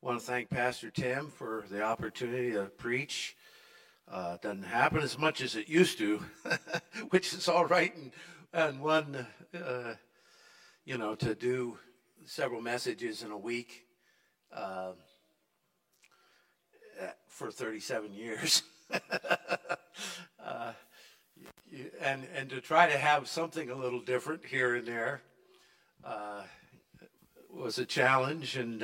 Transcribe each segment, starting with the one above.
want to thank Pastor Tim for the opportunity to preach. Doesn't happen as much as it used to, which is all right. And one, to do several messages in a week for 37 years. And to try to have something a little different here and there was a challenge, and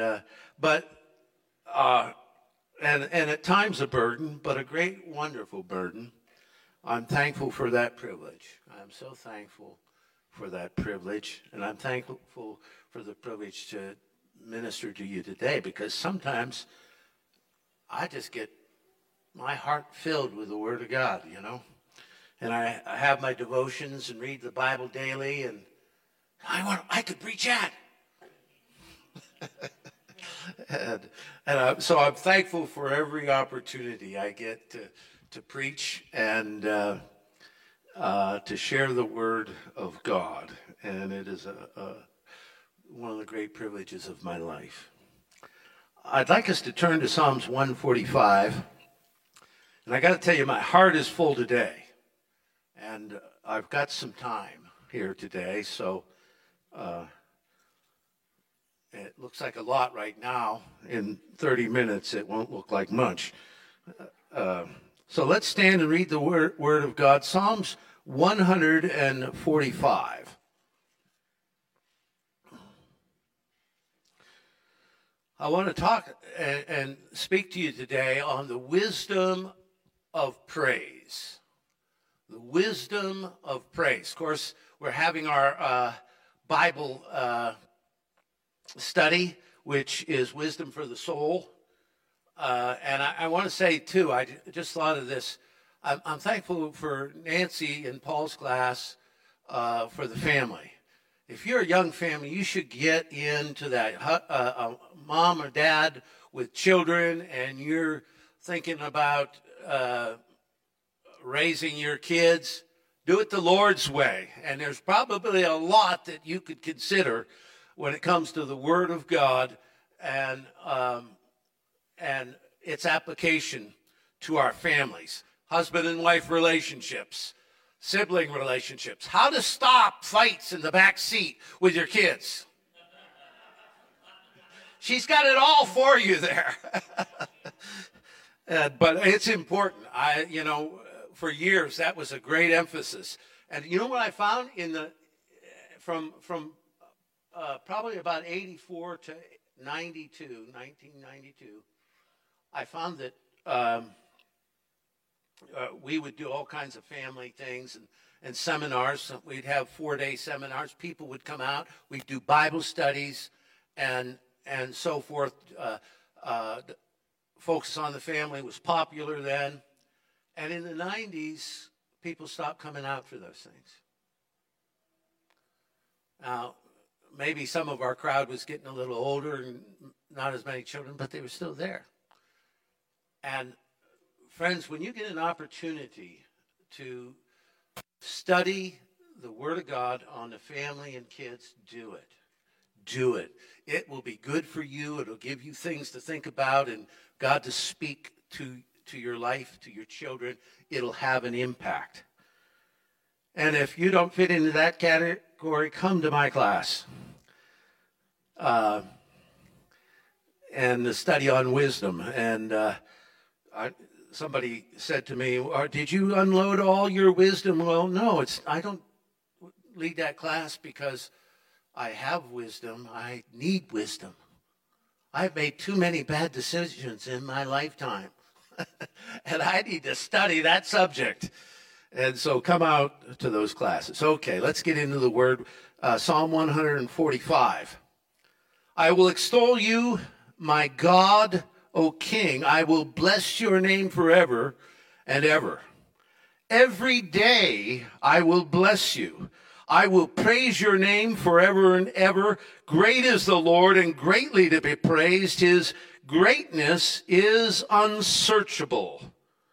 at times a burden, but a great, wonderful burden. I'm thankful for that privilege. I'm so thankful for that privilege, and I'm thankful for the privilege to minister to you today, because sometimes I just get my heart filled with the Word of God, And I have my devotions and read the Bible daily, and I could preach that. So I'm thankful for every opportunity I get to preach and to share the Word of God, and it is one of the great privileges of my life. I'd like us to turn to Psalms 145, and I got to tell you, my heart is full today, and I've got some time here today, so it looks like a lot right now. In 30 minutes, it won't look like much. So let's stand and read the Word of God. Psalms 145. I want to talk and speak to you today on the wisdom of praise. The wisdom of praise. Of course, we're having our Bible study, which is Wisdom for the Soul. And I want to say, too, I just thought of this. I'm thankful for Nancy and Paul's class for the family. If you're a young family, you should get into that. Mom or dad with children, and you're thinking about raising your kids, do it the Lord's way. And there's probably a lot that you could consider when it comes to the Word of God and its application to our families, husband and wife relationships, sibling relationships, how to stop fights in the back seat with your kids. She's got it all for you there. But it's important. For years, that was a great emphasis. And you know what I found from probably about 84 to 1992, I found that we would do all kinds of family things and seminars. We'd have 4-day seminars. People would come out. We'd do Bible studies and so forth. Focus on the Family was popular then. And in the 90s, people stopped coming out for those things. Now, maybe some of our crowd was getting a little older and not as many children, but they were still there. And friends, when you get an opportunity to study the Word of God on the family and kids, do it. Do it. It will be good for you. It'll give you things to think about and God to speak to your life, to your children. It'll have an impact. And if you don't fit into that category, come to my class. And the study on wisdom. And somebody said to me, did you unload all your wisdom? Well, no, I don't lead that class because I have wisdom. I need wisdom. I've made too many bad decisions in my lifetime. And I need to study that subject. And so come out to those classes. Okay, let's get into the Word. Psalm 145. I will extol you, my God, O King. I will bless your name forever and ever. Every day I will bless you. I will praise your name forever and ever. Great is the Lord and greatly to be praised. His greatness is unsearchable.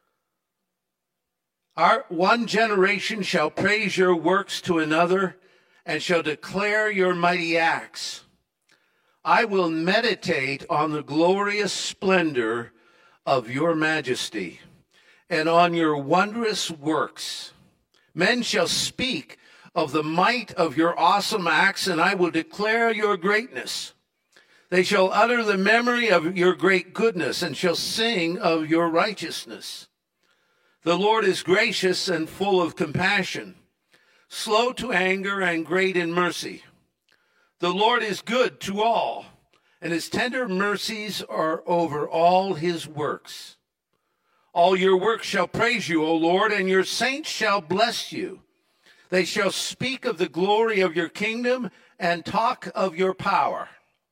Our one generation shall praise your works to another and shall declare your mighty acts. I will meditate on the glorious splendor of your majesty and on your wondrous works. Men shall speak of the might of your awesome acts, and I will declare your greatness. They shall utter the memory of your great goodness and shall sing of your righteousness. The Lord is gracious and full of compassion, slow to anger and great in mercy. The Lord is good to all, and his tender mercies are over all his works. All your works shall praise you, O Lord, and your saints shall bless you. They shall speak of the glory of your kingdom and talk of your power,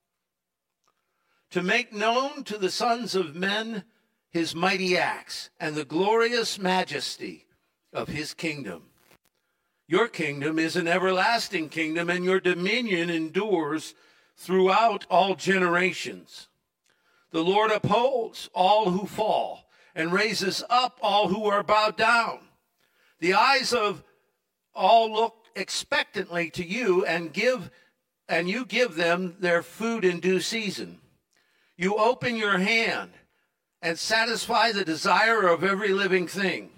to make known to the sons of men his mighty acts and the glorious majesty of his kingdom. Your kingdom is an everlasting kingdom, and your dominion endures throughout all generations. The Lord upholds all who fall and raises up all who are bowed down. The eyes of all look expectantly to you, and you give them their food in due season. You open your hand and satisfy the desire of every living thing.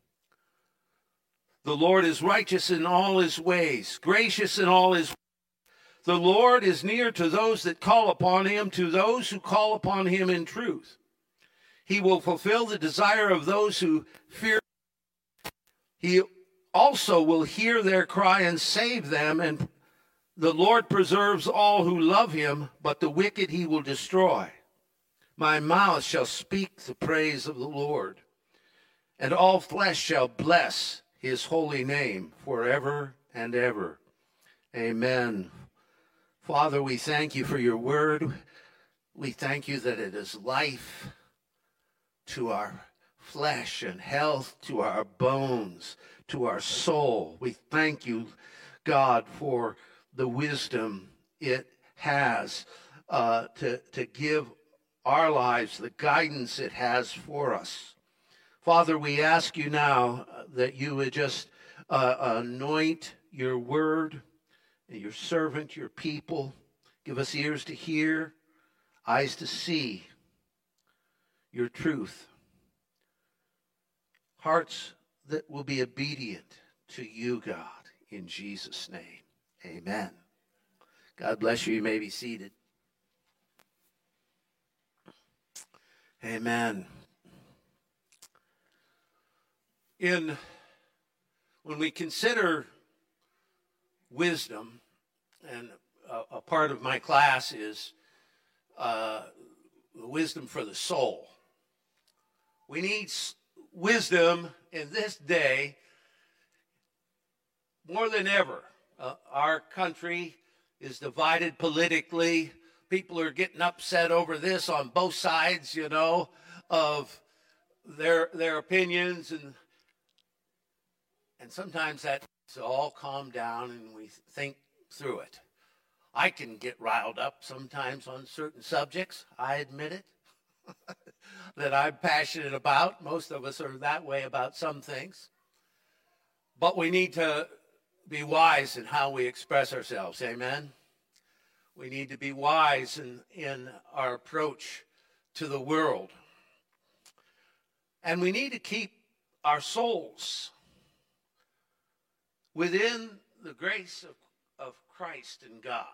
The Lord is righteous in all his ways, gracious in all his ways. The Lord is near to those that call upon him, to those who call upon him in truth. He will fulfill the desire of those who fear. He also will hear their cry and save them, and the Lord preserves all who love him, but the wicked he will destroy. My mouth shall speak the praise of the Lord, and all flesh shall bless his holy name forever and ever. Amen. Father, we thank you for your word. We thank you that it is life to our flesh and health to our bones, to our soul. We thank you, God, for the wisdom it has to give our lives the guidance it has for us. Father, we ask you now that you would just anoint your word, and your servant, your people. Give us ears to hear, eyes to see your truth, hearts that will be obedient to you, God, in Jesus' name. Amen. God bless you. You may be seated. Amen. When we consider wisdom, and a part of my class is wisdom for the soul. We need wisdom in this day more than ever. Our country is divided politically. People are getting upset over this on both sides, of their opinions, and sometimes that's all calm down and we think through it. I can get riled up sometimes on certain subjects. I admit it. That I'm passionate about. Most of us are that way about some things. But we need to be wise in how we express ourselves. Amen? We need to be wise in our approach to the world. And we need to keep our souls within the grace of Christ and God.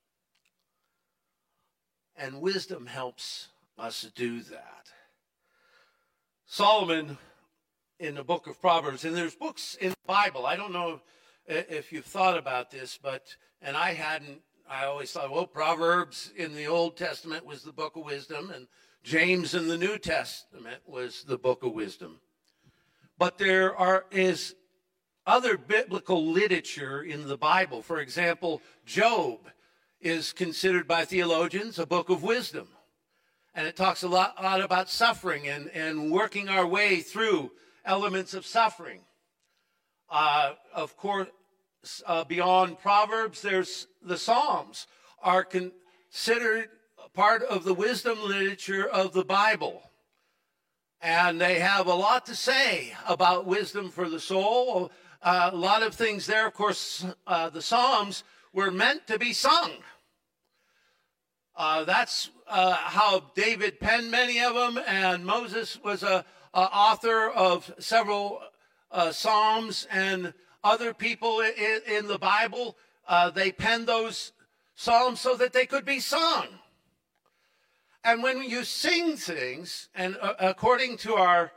And wisdom helps us do that. Solomon, in the book of Proverbs, and there's books in the Bible. I don't know if you've thought about this, and I hadn't. I always thought, well, Proverbs in the Old Testament was the book of wisdom, and James in the New Testament was the book of wisdom. But there is other biblical literature in the Bible. For example, Job is considered by theologians a book of wisdom. And it talks a lot about suffering and working our way through elements of suffering. Of course, beyond Proverbs, there's the Psalms are considered part of the wisdom literature of the Bible. And they have a lot to say about wisdom for the soul. A lot of things there. Of course, the Psalms were meant to be sung. That's how David penned many of them, and Moses was a author of several Psalms, and other people in the Bible, they penned those Psalms so that they could be sung. And when you sing things, and according to our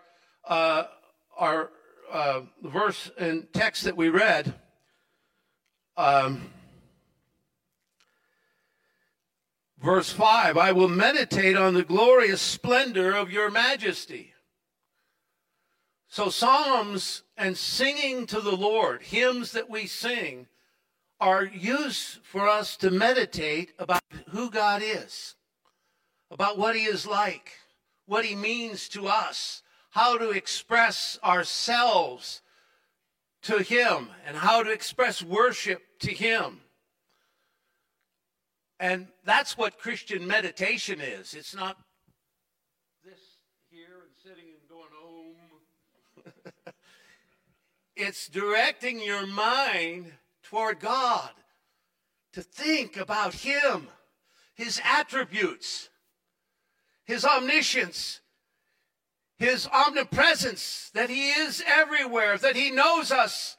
verse and text that we read, verse 5, I will meditate on the glorious splendor of your majesty. So psalms and singing to the Lord, hymns that we sing, are used for us to meditate about who God is, about what he is like, what he means to us, how to express ourselves to him, and how to express worship to him. And that's what Christian meditation is. It's not this here and sitting and going home. It's directing your mind toward God to think about him, his attributes, his omniscience, his omnipresence, that he is everywhere, that he knows us,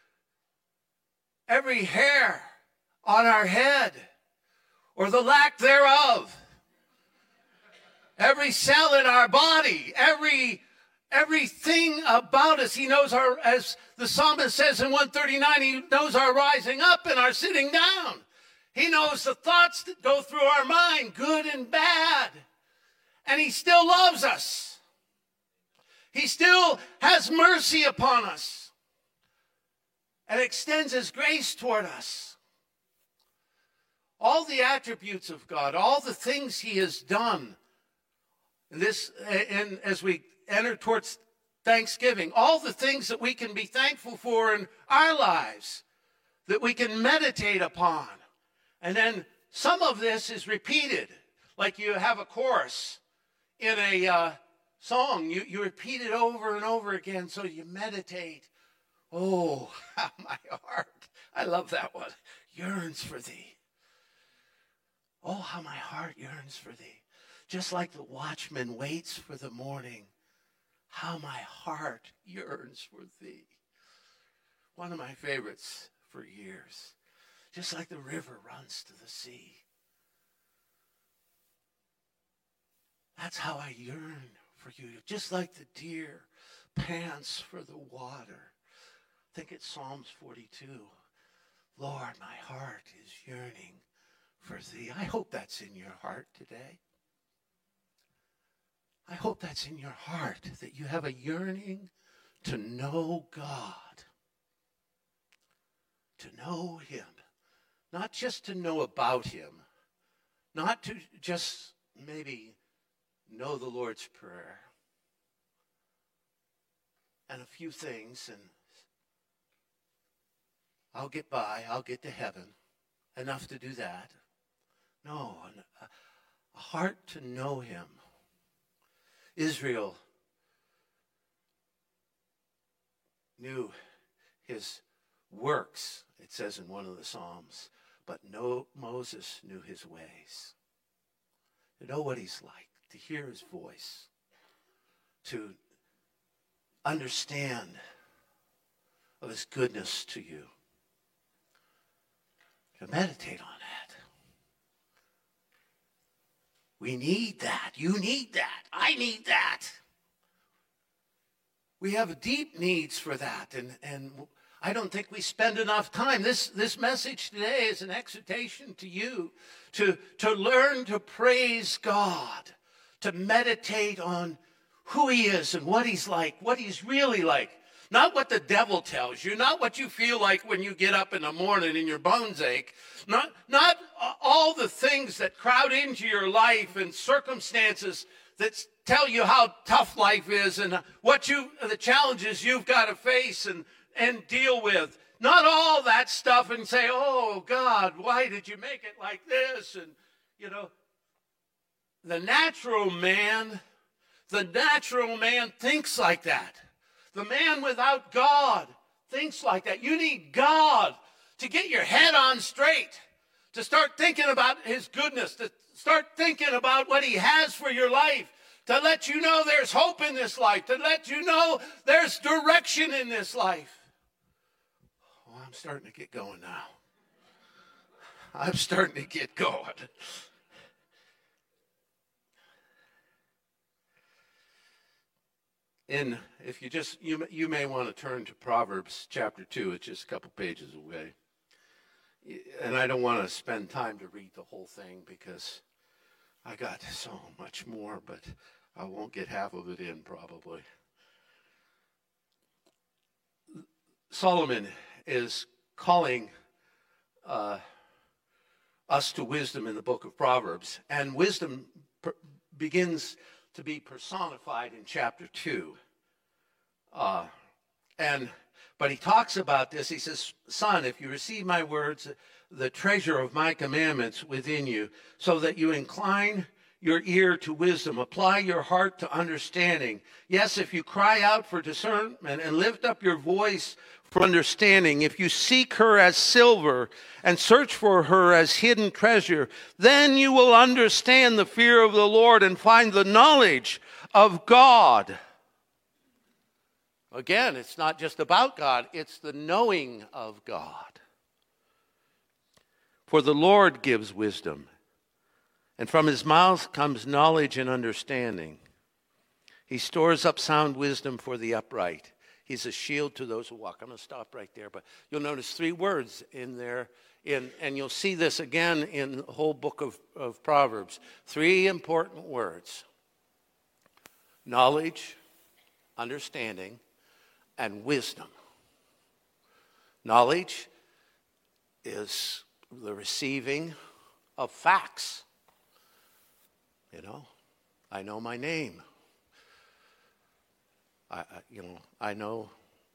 every hair on our head, or the lack thereof, every cell in our body, everything about us. He knows our, as the psalmist says in 139, he knows our rising up and our sitting down. He knows the thoughts that go through our mind, good and bad. And he still loves us. He still has mercy upon us and extends his grace toward us. All the attributes of God, all the things he has done, and as we enter towards Thanksgiving, all the things that we can be thankful for in our lives, that we can meditate upon. And then some of this is repeated, like you have a chorus in a song. You repeat it over and over again, so you meditate. Oh, how my heart, I love that one, yearns for thee. Oh, how my heart yearns for thee. Just like the watchman waits for the morning, how my heart yearns for thee. One of my favorites for years. Just like the river runs to the sea. That's how I yearn for you. Just like the deer pants for the water. I think it's Psalms 42. Lord, my heart is yearning for thee. I hope that's in your heart today. I hope that's in your heart, that you have a yearning to know God, to know him, not just to know about him, not to just maybe know the Lord's Prayer and a few things, and I'll get by, I'll get to heaven, enough to do that. No, a heart to know him. Israel knew his works, it says in one of the Psalms, but Moses knew his ways. To know what he's like, to hear his voice, to understand of his goodness to you, to meditate on that. We need that. You need that. I need that. We have deep needs for that, and I don't think we spend enough time. This message today is an exhortation to you to learn to praise God, to meditate on who he is and what he's like, what he's really like. Not what the devil tells you, not what you feel like when you get up in the morning and your bones ache, not all the things that crowd into your life and circumstances that tell you how tough life is and the challenges you've got to face and deal with. Not all that stuff and say, oh, God, why did you make it like this? And, the natural man thinks like that. The man without God thinks like that. You need God to get your head on straight, to start thinking about his goodness, to start thinking about what he has for your life, to let you know there's hope in this life, to let you know there's direction in this life. Oh, I'm starting to get going now. I'm starting to get going. And if you may want to turn to Proverbs chapter 2. It's just a couple pages away. And I don't want to spend time to read the whole thing because I got so much more, but I won't get half of it in probably. Solomon is calling us to wisdom in the book of Proverbs. And wisdom begins to be personified in chapter 2. But he talks about this. He says, son, if you receive my words, the treasure of my commandments within you, so that you incline your ear to wisdom, apply your heart to understanding. Yes, if you cry out for discernment and lift up your voice for understanding, if you seek her as silver and search for her as hidden treasure, then you will understand the fear of the Lord and find the knowledge of God. Again, it's not just about God, it's the knowing of God. For the Lord gives wisdom, and from his mouth comes knowledge and understanding. He stores up sound wisdom for the upright. He's a shield to those who walk. I'm going to stop right there, but you'll notice 3 words in there, and you'll see this again in the whole book of Proverbs. 3 important words: knowledge, understanding, and wisdom. Knowledge is the receiving of facts. I know my name. I know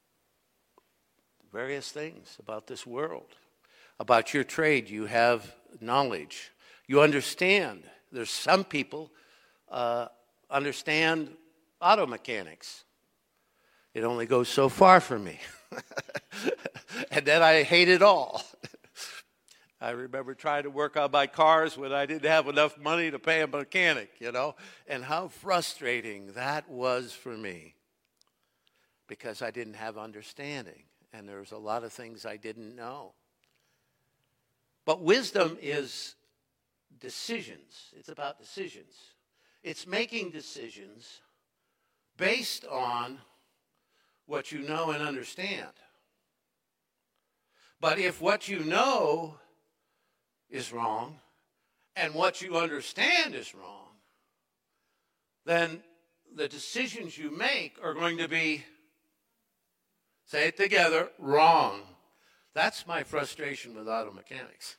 various things about this world. About your trade, you have knowledge. You understand. There's some people understand auto mechanics. It only goes so far for me. And then I hate it all. I remember trying to work on my cars when I didn't have enough money to pay a mechanic, and how frustrating that was for me because I didn't have understanding, and there was a lot of things I didn't know. But wisdom is decisions. It's about decisions. It's making decisions based on what you know and understand. But if what you know is wrong and what you understand is wrong, then the decisions you make are going to be, say it together, wrong. That's my frustration with auto mechanics.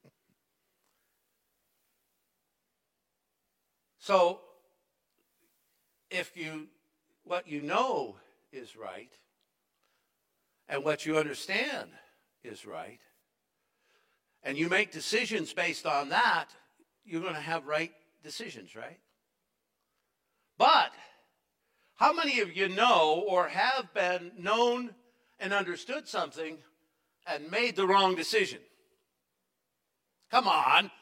So if what you know is right and what you understand is right, and you make decisions based on that, you're going to have right decisions, right? But how many of you know or have been known and understood something and made the wrong decision? Come on.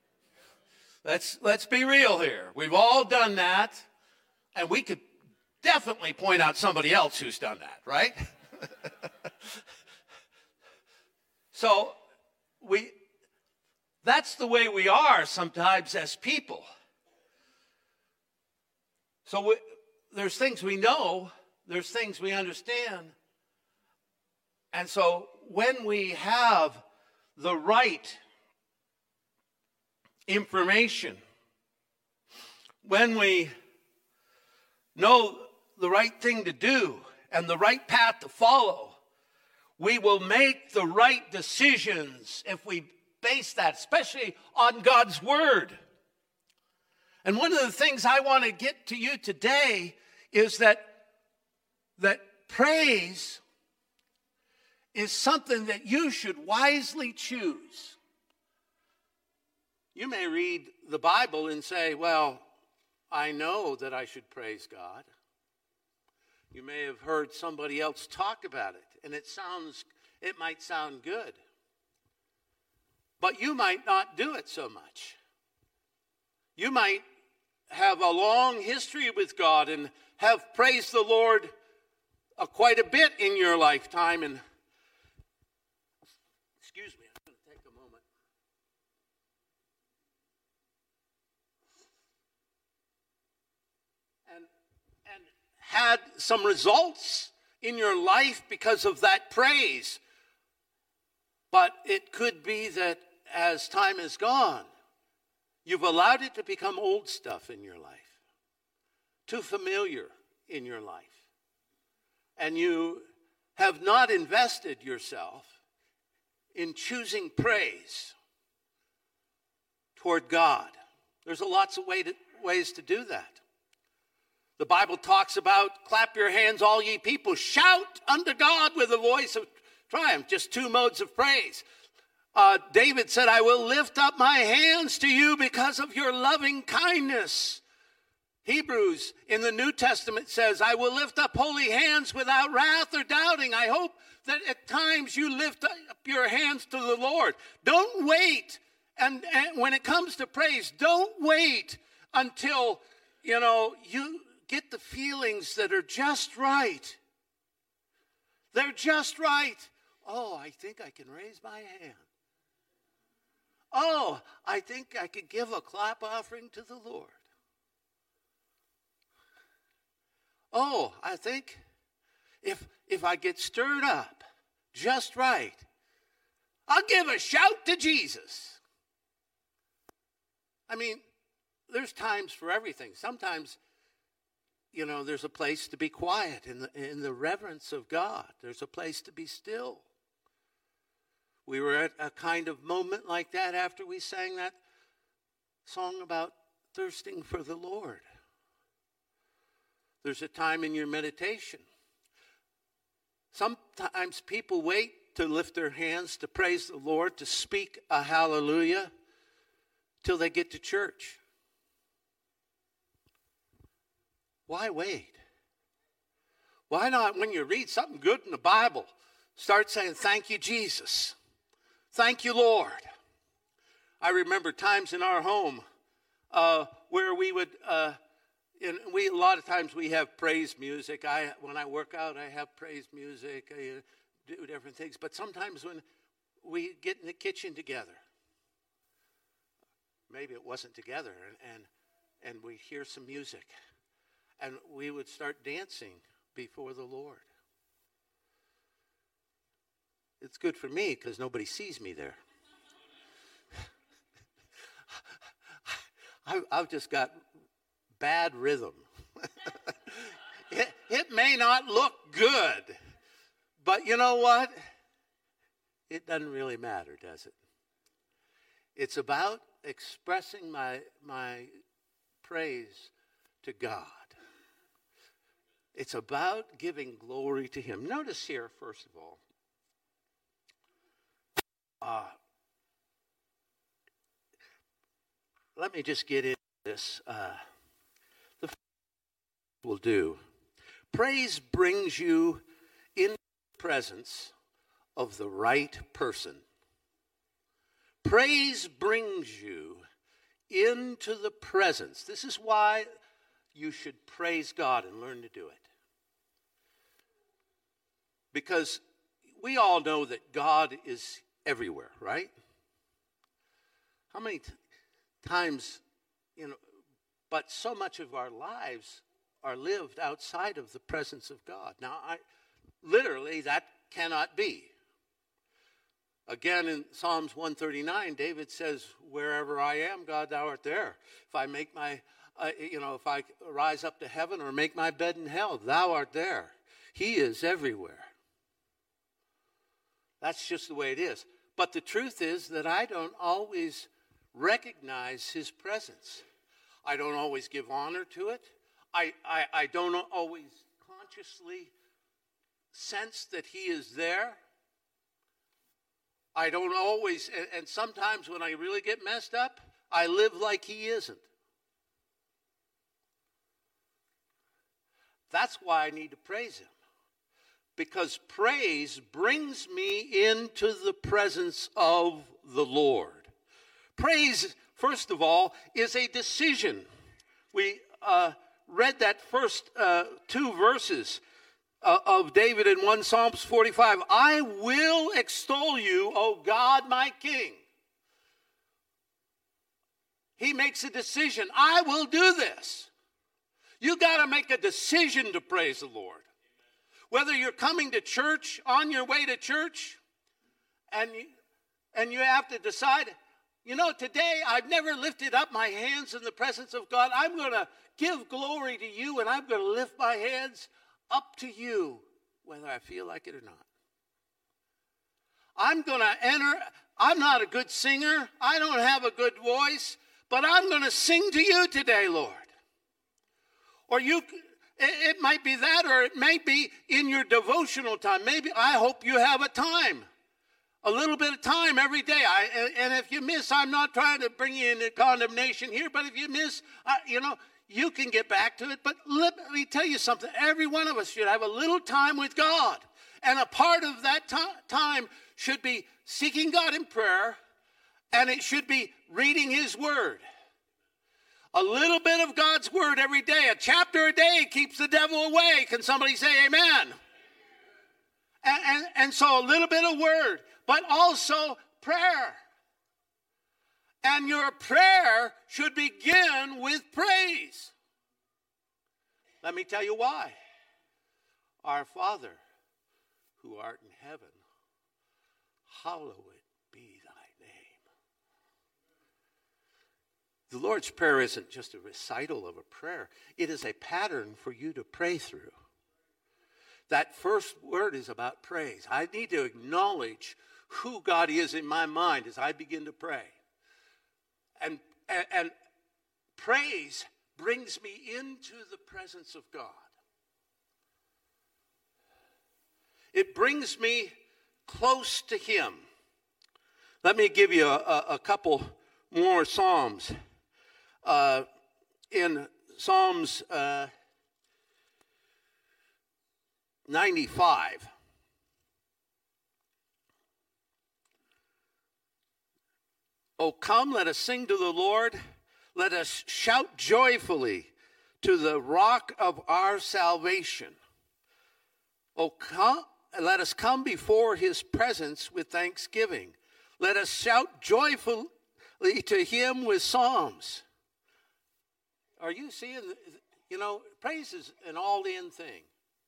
Let's be real here. We've all done that, and we could definitely point out somebody else who's done that, right? So that's the way we are sometimes as people. So there's things we know, there's things we understand. And so when we have the right information, when we know the right thing to do and the right path to follow, we will make the right decisions if we base that, especially on God's word. And one of the things I want to get to you today is that praise is something that you should wisely choose. You may read the Bible and say, well, I know that I should praise God. You may have heard somebody else talk about it, and it might sound good. But you might not do it so much. You might have a long history with God and have praised the Lord quite a bit in your lifetime. And excuse me, I'm going to take a moment. And had some results in your life because of that praise. But it could be that as time has gone, you've allowed it to become old stuff in your life, too familiar in your life. And you have not invested yourself in choosing praise toward God. There's lots of ways to do that. The Bible talks about, clap your hands, all ye people, shout unto God with a voice of triumph. Just two modes of praise. David said, I will lift up my hands to you because of your loving kindness. Hebrews in the New Testament says, I will lift up holy hands without wrath or doubting. I hope that at times you lift up your hands to the Lord. Don't wait. And when it comes to praise, don't wait until, you get the feelings that are just right. They're just right. Oh, I think I can raise my hand. Oh, I think I could give a clap offering to the Lord. Oh, I think if I get stirred up just right, I'll give a shout to Jesus. I mean, there's times for everything. Sometimes, there's a place to be quiet in the reverence of God. There's a place to be still. We were at a kind of moment like that after we sang that song about thirsting for the Lord. There's a time in your meditation. Sometimes people wait to lift their hands, to praise the Lord, to speak a hallelujah, till they get to church. Why wait? Why not, when you read something good in the Bible, start saying, thank you, Jesus. Thank you, Lord. I remember times in our home where we would, a lot of times we have praise music. When I work out, I have praise music. I do different things. But sometimes when we get in the kitchen together, maybe it wasn't together, and we hear some music, and we would start dancing before the Lord. It's good for me because nobody sees me there. I've just got bad rhythm. It may not look good, but you know what? It doesn't really matter, does it? It's about expressing my praise to God. It's about giving glory to Him. Notice here, first of all, let me just get into this. The will do. Praise brings you into the presence of the right person. Praise brings you into the presence. This is why you should praise God and learn to do it. Because we all know that God is everywhere, right? How many times, but so much of our lives are lived outside of the presence of God. Now, literally, that cannot be. Again, in Psalms 139, David says, wherever I am, God, thou art there. If I make if I rise up to heaven or make my bed in hell, thou art there. He is everywhere. That's just the way it is. But the truth is that I don't always recognize His presence. I don't always give honor to it. I don't always consciously sense that He is there. I don't always, and sometimes when I really get messed up, I live like He isn't. That's why I need to praise Him. Because praise brings me into the presence of the Lord. Praise, first of all, is a decision. We read that first two verses of David in 1 Psalms 45. I will extol you, O God, my King. He makes a decision. I will do this. You got to make a decision to praise the Lord. Whether you're coming to church, on your way to church, and you have to decide, today I've never lifted up my hands in the presence of God. I'm going to give glory to you, and I'm going to lift my hands up to you, whether I feel like it or not. I'm going to enter. I'm not a good singer. I don't have a good voice, but I'm going to sing to you today, Lord. Or it might be that, or it might be in your devotional time. Maybe, I hope you have a little bit of time every day. And if you miss, I'm not trying to bring you into condemnation here, but if you miss, you can get back to it. But let me tell you something. Every one of us should have a little time with God. And a part of that time should be seeking God in prayer, and it should be reading his word. A little bit of God's word every day, a chapter a day keeps the devil away. Can somebody say amen? And so a little bit of word, but also prayer. And your prayer should begin with praise. Let me tell you why. Our Father, who art in heaven, hallowed be thy name. The Lord's Prayer isn't just a recital of a prayer. It is a pattern for you to pray through. That first word is about praise. I need to acknowledge who God is in my mind as I begin to pray. And praise brings me into the presence of God. It brings me close to him. Let me give you a couple more Psalms. In Psalms 95, "O come, let us sing to the Lord. Let us shout joyfully to the rock of our salvation. O come, let us come before his presence with thanksgiving. Let us shout joyfully to him with psalms." Are you seeing, praise is an all-in thing.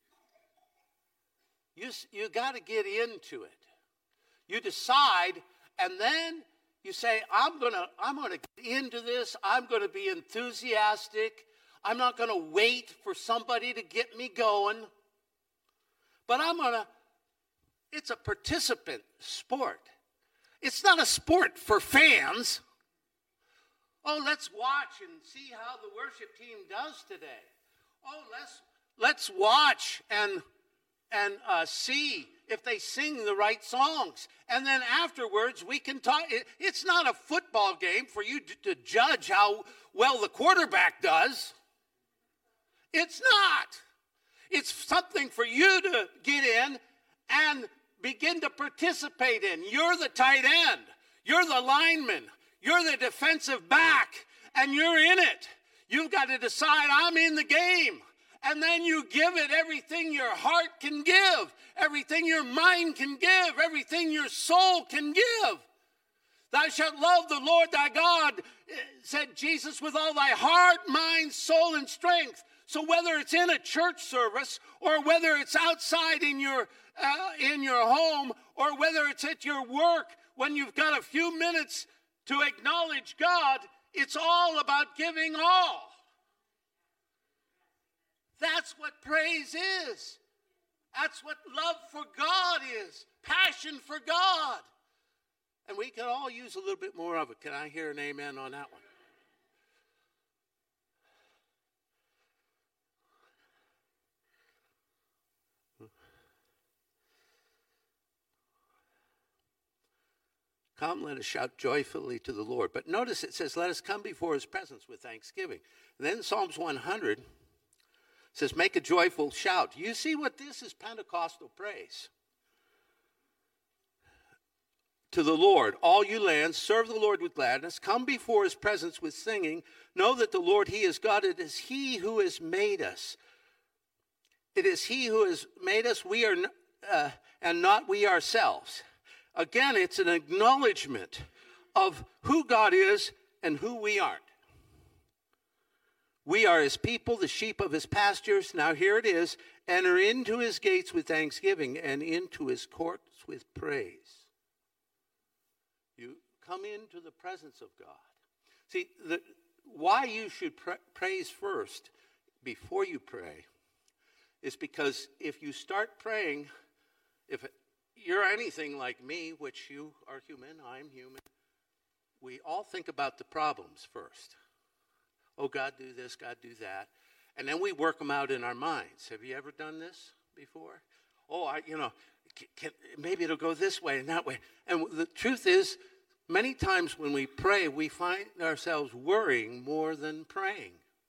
You got to get into it. You decide, and then you say, I'm gonna get into this. I'm gonna be enthusiastic. I'm not gonna wait for somebody to get me going. But it's a participant sport. It's not a sport for fans. Oh, let's watch and see how the worship team does today. Oh, let's watch and see if they sing the right songs. And then afterwards, we can talk. It's not a football game for you to judge how well the quarterback does. It's not. It's something for you to get in and begin to participate in. You're the tight end. You're the lineman. You're the defensive back. And you're in it. You've got to decide, I'm in the game. And then you give it everything your heart can give, everything your mind can give, everything your soul can give. Thou shalt love the Lord thy God, said Jesus, with all thy heart, mind, soul, and strength. So whether it's in a church service or whether it's outside in your home or whether it's at your work when you've got a few minutes to acknowledge God, it's all about giving all. That's what praise is. That's what love for God is. Passion for God. And we can all use a little bit more of it. Can I hear an amen on that one? Come, let us shout joyfully to the Lord. But notice it says, let us come before his presence with thanksgiving. And then Psalms 100 says, make a joyful shout. You see what this is? Pentecostal praise. to the Lord. All you lands, serve the Lord with gladness. Come before his presence with singing. Know that the Lord, he is God. It is he who has made us. It is he who has made us. We are, and not we ourselves. Again, it's an acknowledgement of who God is and who we aren't. We are his people, the sheep of his pastures. Now here it is. Enter into his gates with thanksgiving and into his courts with praise. You come into the presence of God. See, why you should praise first before you pray is because if you start praying, if you're anything like me, which you are human, I'm human, we all think about the problems first. Oh, God, do this, God, do that. And then we work them out in our minds. Have you ever done this before? Oh, maybe it'll go this way and that way. And the truth is, many times when we pray, we find ourselves worrying more than praying.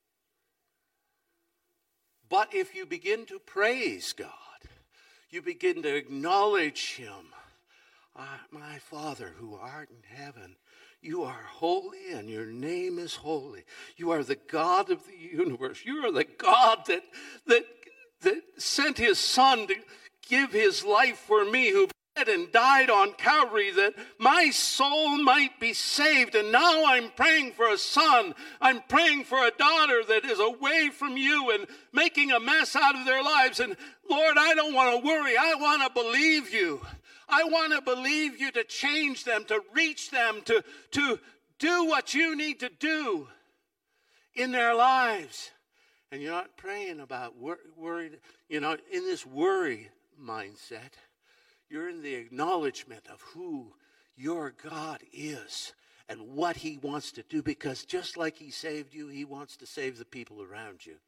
But if you begin to praise God, you begin to acknowledge him. My Father who art in heaven, you are holy and your name is holy. You are the God of the universe. You are the God that sent his son to give his life for me, who bled and died on Calvary that my soul might be saved. And now I'm praying for a son. I'm praying for a daughter that is away from you and making a mess out of their lives. And Lord, I don't want to worry. I want to believe you. I want to believe you to change them, to reach them, to do what you need to do in their lives. And you're not praying about worried, in this worry mindset. You're in the acknowledgement of who your God is and what he wants to do, because just like he saved you, he wants to save the people around you.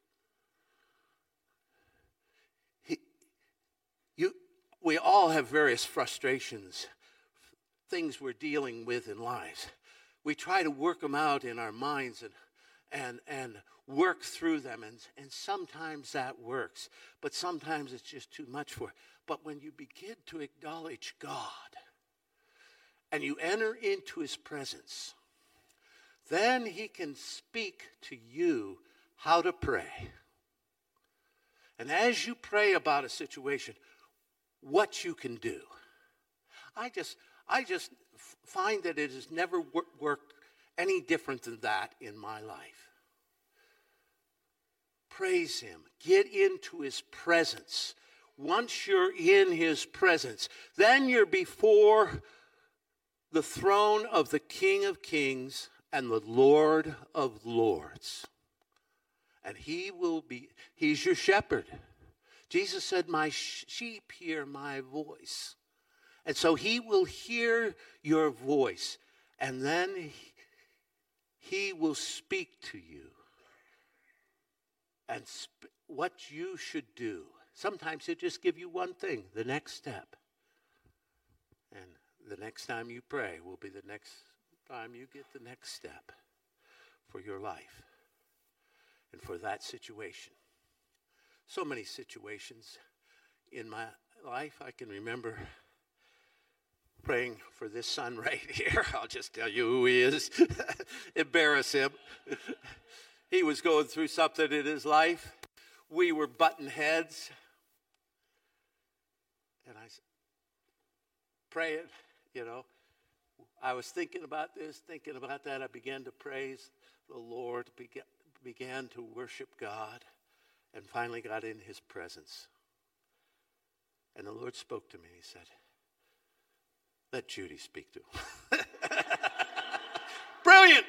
We all have various frustrations, things we're dealing with in life. We try to work them out in our minds and work through them, and sometimes that works, but sometimes it's just too much for it. But when you begin to acknowledge God and you enter into his presence, then he can speak to you how to pray. And as you pray about a situation, what you can do. I just find that it has never worked any different than that in my life. Praise him. Get into his presence. Once you're in his presence, then you're before the throne of the King of Kings and the Lord of Lords. And he's your shepherd. Jesus said, my sheep hear my voice. And so he will hear your voice. And then he will speak to you. And what you should do. Sometimes he'll just give you one thing, the next step. And the next time you pray will be the next time you get the next step for your life and for that situation. So many situations in my life. I can remember praying for this son right here. I'll just tell you who he is. Embarrass him. He was going through something in his life. We were butting heads. And I praying, I was thinking about this, thinking about that. I began to praise the Lord, began to worship God. And finally got in his presence. And the Lord spoke to me. He said, let Judy speak to him. Brilliant!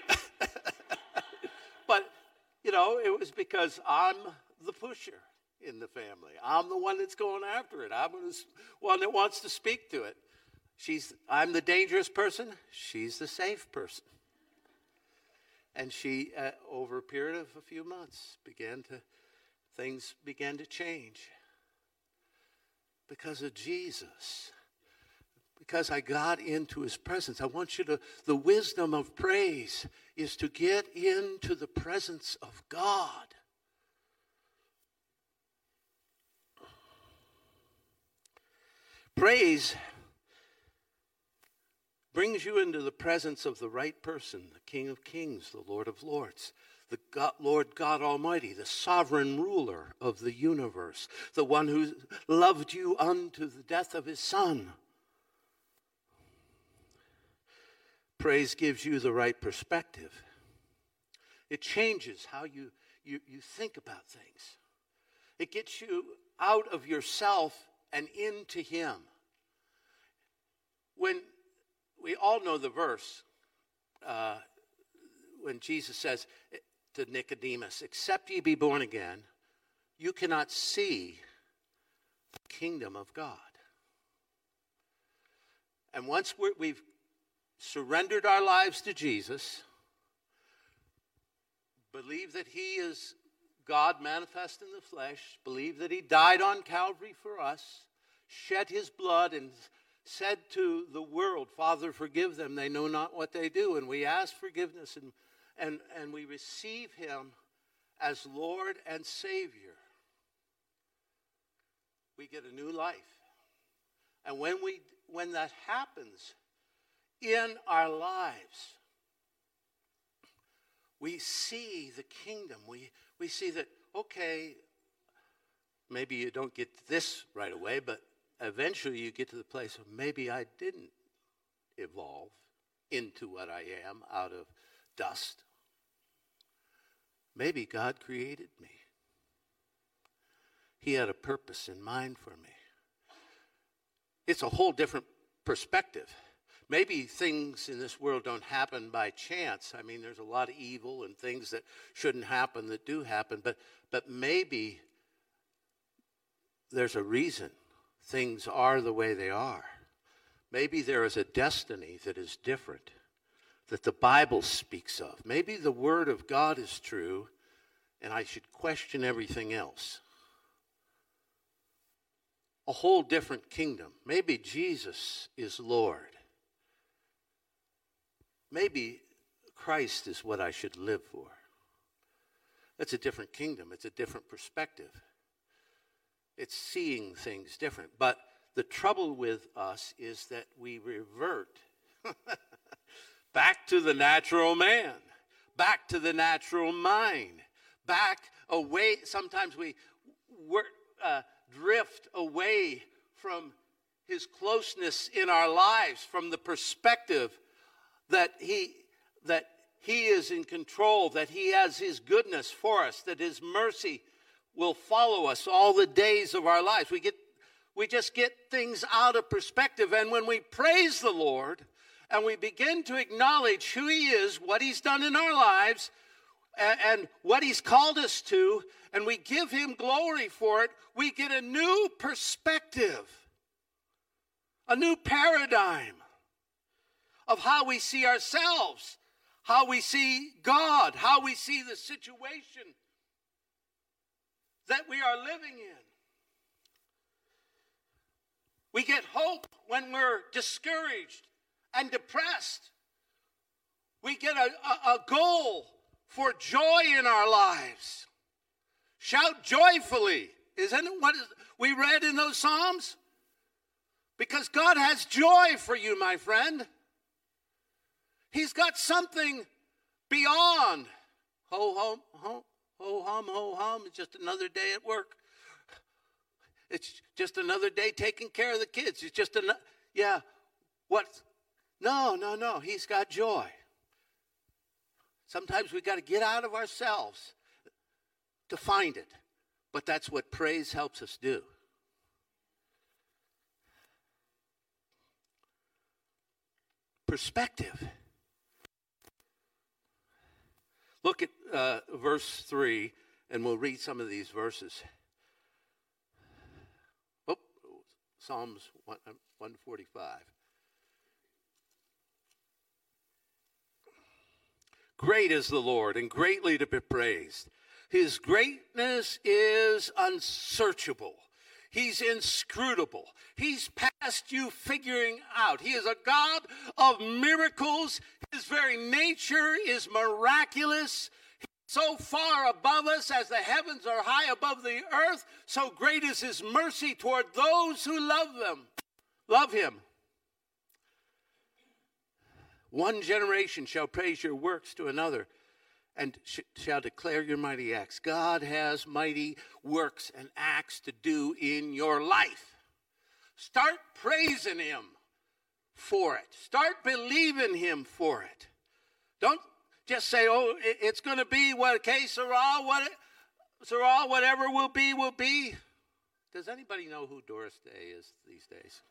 But, it was because I'm the pusher in the family. I'm the one that's going after it. I'm the one that wants to speak to it. I'm the dangerous person. She's the safe person. And she, over a period of a few months, things began to change because of Jesus, because I got into his presence. I want you the wisdom of praise is to get into the presence of God. Praise brings you into the presence of the right person, the King of Kings, the Lord of Lords, the Lord God Almighty, the sovereign ruler of the universe, the one who loved you unto the death of his Son. Praise gives you the right perspective. It changes how you think about things. It gets you out of yourself and into him. When we all know the verse, when Jesus says to Nicodemus, except ye be born again, you cannot see the kingdom of God. And once we've surrendered our lives to Jesus, believe that he is God manifest in the flesh, believe that he died on Calvary for us, shed his blood, and said to the world, Father, forgive them, they know not what they do. And we ask forgiveness and we receive him as Lord and Savior. We get a new life. And when that happens in our lives, we see the kingdom. We see that, okay, maybe you don't get this right away, but eventually you get to the place of maybe I didn't evolve into what I am out of dust. Maybe God created me. He had a purpose in mind for me. It's a whole different perspective. Maybe things in this world don't happen by chance. I mean, there's a lot of evil and things that shouldn't happen that do happen, but maybe there's a reason things are the way they are. Maybe there is a destiny that is different, that the Bible speaks of. Maybe the Word of God is true, and I should question everything else. A whole different kingdom. Maybe Jesus is Lord. Maybe Christ is what I should live for. That's a different kingdom. It's a different perspective. It's seeing things different. But the trouble with us is that we revert back to the natural man, back to the natural mind, back away. Sometimes we drift away from his closeness in our lives, from the perspective that he is in control, that he has his goodness for us, that his mercy will follow us all the days of our lives. We just get things out of perspective. And when we praise the Lord and we begin to acknowledge who he is, what he's done in our lives, and what he's called us to, and we give him glory for it, we get a new perspective, a new paradigm of how we see ourselves, how we see God, how we see the situation that we are living in. We get hope when we're discouraged and depressed. We get a goal for joy in our lives. Shout joyfully. Isn't it what we read in those Psalms? Because God has joy for you, my friend. He's got something beyond ho hum, ho hum. It's just another day at work. It's just another day taking care of the kids. It's just what? No. He's got joy. Sometimes we got to get out of ourselves to find it. But that's what praise helps us do. Perspective. Look at verse 3, and we'll read some of these verses. Psalms 145. Great is the Lord, and greatly to be praised. His greatness is unsearchable. He's inscrutable. He's past you figuring out. He is a God of miracles. His very nature is miraculous. He's so far above us as the heavens are high above the earth. So great is his mercy toward those who love him. One generation shall praise your works to another and shall declare your mighty acts. God has mighty works and acts to do in your life. Start praising him for it. Start believing him for it. Don't just say, oh, it's going to be what case sera, whatever will be, will be. Does anybody know who Doris Day is these days?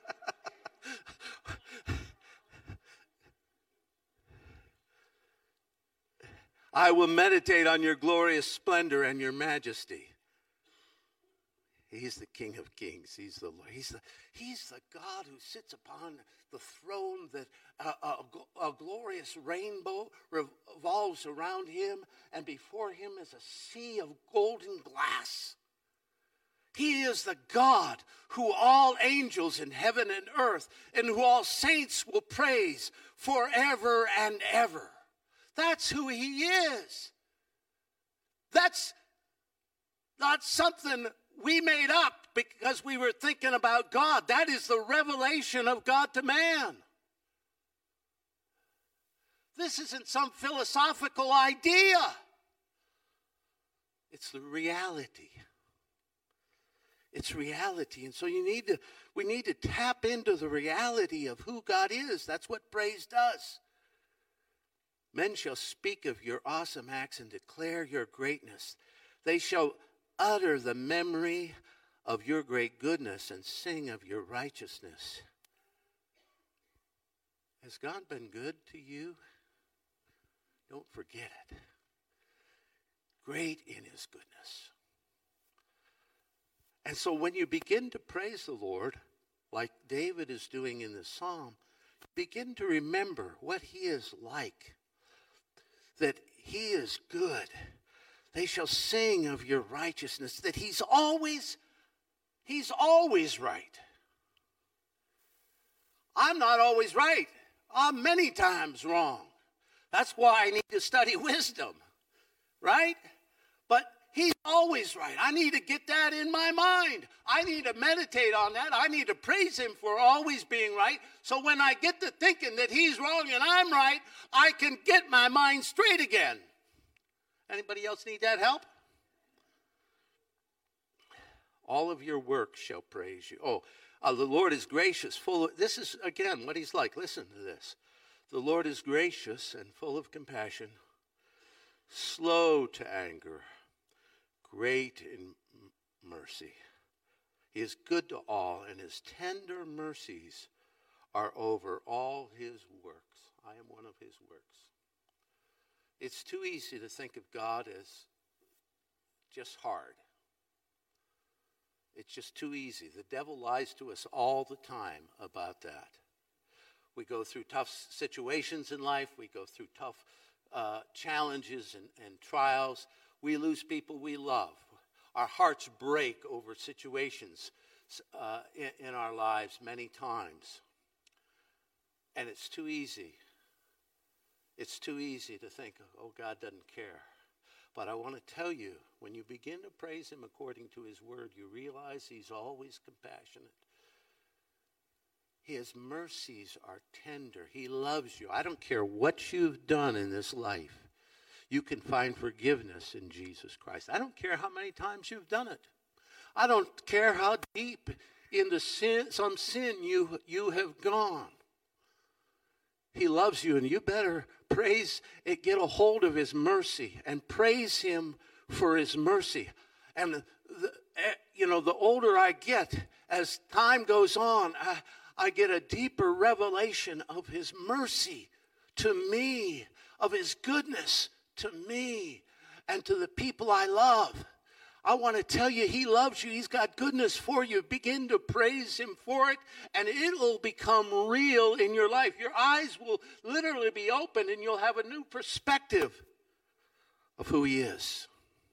I will meditate on your glorious splendor and your majesty. He's the King of Kings. He's the Lord. He's the God who sits upon the throne that a glorious rainbow revolves around him, and before him is a sea of golden glass. He is the God who all angels in heaven and earth and who all saints will praise forever and ever. That's who he is. That's not something we made up because we were thinking about God. That is the revelation of God to man. This isn't some philosophical idea. It's the reality. It's reality. And so we need to tap into the reality of who God is. That's what praise does. Men shall speak of your awesome acts and declare your greatness. They shall utter the memory of your great goodness and sing of your righteousness. Has God been good to you? Don't forget it. Great in his goodness. And so when you begin to praise the Lord, like David is doing in this psalm, begin to remember what he is like. That he is good. They shall sing of your righteousness. That he's always right. I'm not always right. I'm many times wrong. That's why I need to study wisdom, right? But he's always right. I need to get that in my mind. I need to meditate on that. I need to praise him for always being right. So when I get to thinking that he's wrong and I'm right, I can get my mind straight again. Anybody else need that help? All of your works shall praise you. The Lord is gracious, this is, again, what he's like. Listen to this. The Lord is gracious and full of compassion, slow to anger, great in mercy. He is good to all, and his tender mercies are over all his works. I am one of his works. It's too easy to think of God as just hard. It's just too easy. The devil lies to us all the time about that. We go through tough situations in life. We go through tough challenges and trials. We lose people we love. Our hearts break over situations in our lives many times. And it's too easy. It's too easy to think, oh, God doesn't care. But I want to tell you, when you begin to praise him according to his word, you realize he's always compassionate. His mercies are tender. He loves you. I don't care what you've done in this life. You can find forgiveness in Jesus Christ. I don't care how many times you've done it. I don't care how deep into some sin you have gone. He loves you, and you better praise it, get a hold of his mercy and praise him for his mercy. And the older I get, as time goes on, I get a deeper revelation of his mercy to me, of his goodness to me and to the people I love. I want to tell you, he loves you. He's got goodness for you. Begin to praise him for it, and it will become real in your life. Your eyes will literally be opened, and you'll have a new perspective of who he is.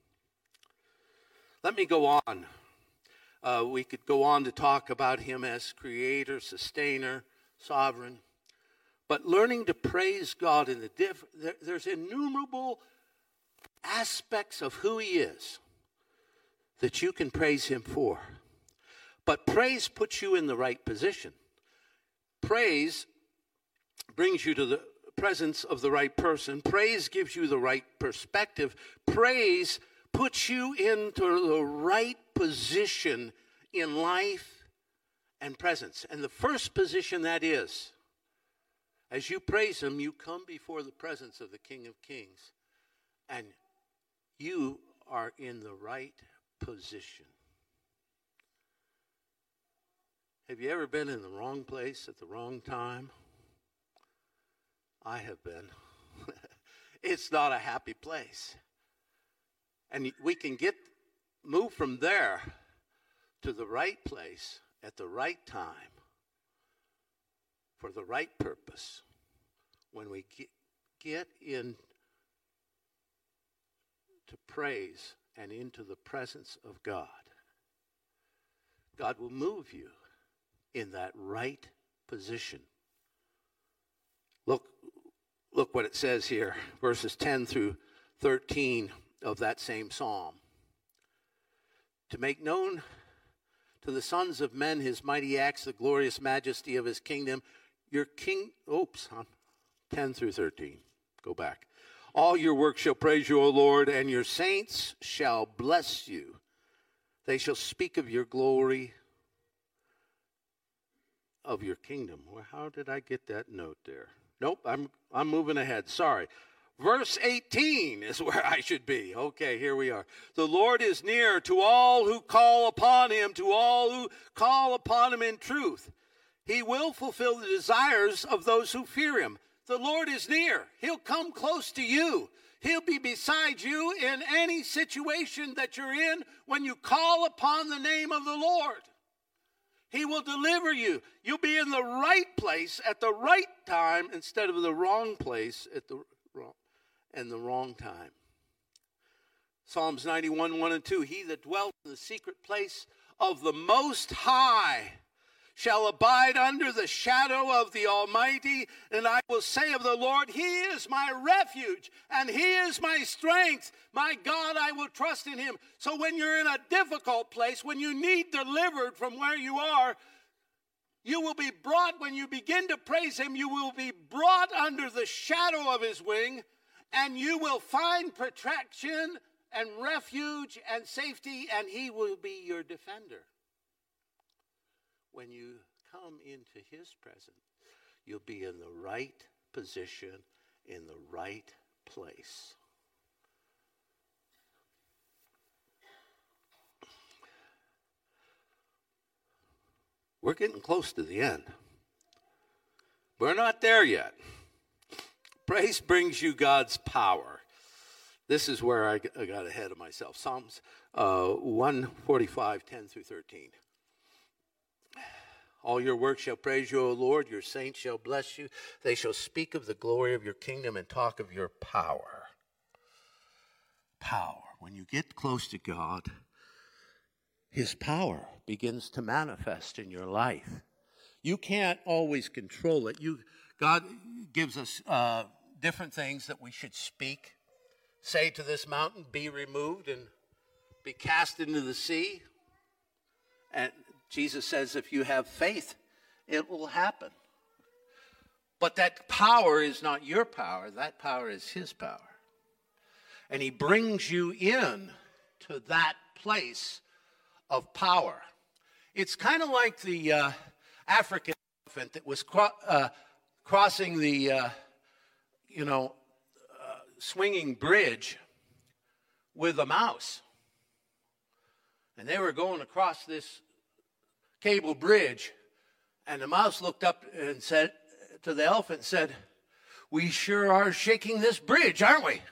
Let me go on. We could go on to talk about him as creator, sustainer, sovereign. But learning to praise God in there's innumerable aspects of who he is that you can praise him for. But praise puts you in the right position. Praise brings you to the presence of the right person. Praise gives you the right perspective. Praise puts you into the right position in life and presence. And the first position that is, as you praise him, you come before the presence of the King of Kings. And you are in the right position. Have you ever been in the wrong place at the wrong time? I have been. It's not a happy place. And we can move from there to the right place at the right time for the right purpose when we get in to praise and into the presence of God. God will move you in that right position. Look what it says here, verses 10 through 13 of that same psalm. To make known to the sons of men his mighty acts, the glorious majesty of his kingdom. 10 through 13. Go back. All your works shall praise you, O Lord, and your saints shall bless you. They shall speak of your glory, of your kingdom. Well, how did I get that note there? Nope, I'm moving ahead. Sorry. Verse 18 is where I should be. Okay, here we are. The Lord is near to all who call upon him, to all who call upon him in truth. He will fulfill the desires of those who fear him. The Lord is near. He'll come close to you. He'll be beside you in any situation that you're in when you call upon the name of the Lord. He will deliver you. You'll be in the right place at the right time instead of the wrong place at the wrong time. Psalms 91, 1 and 2. He that dwells in the secret place of the Most High shall abide under the shadow of the Almighty. And I will say of the Lord, he is my refuge and he is my strength. My God, I will trust in him. So when you're in a difficult place, when you need delivered from where you are, you will be brought, when you begin to praise him, you will be brought under the shadow of his wing, and you will find protection and refuge and safety, and he will be your defender. When you come into his presence, you'll be in the right position, in the right place. We're getting close to the end. We're not there yet. Praise brings you God's power. This is where I got ahead of myself. Psalms 145, 10 through 13. All your works shall praise you, O Lord. Your saints shall bless you. They shall speak of the glory of your kingdom and talk of your power. Power. When you get close to God, his power begins to manifest in your life. You can't always control it. God gives us different things that we should speak. Say to this mountain, be removed and be cast into the sea. And Jesus says if you have faith, it will happen. But that power is not your power. That power is his power. And he brings you in to that place of power. It's kind of like the African elephant that was crossing the, swinging bridge with a mouse. And they were going across this cable bridge, and the mouse looked up and said to the elephant, "We sure are shaking this bridge, aren't we?"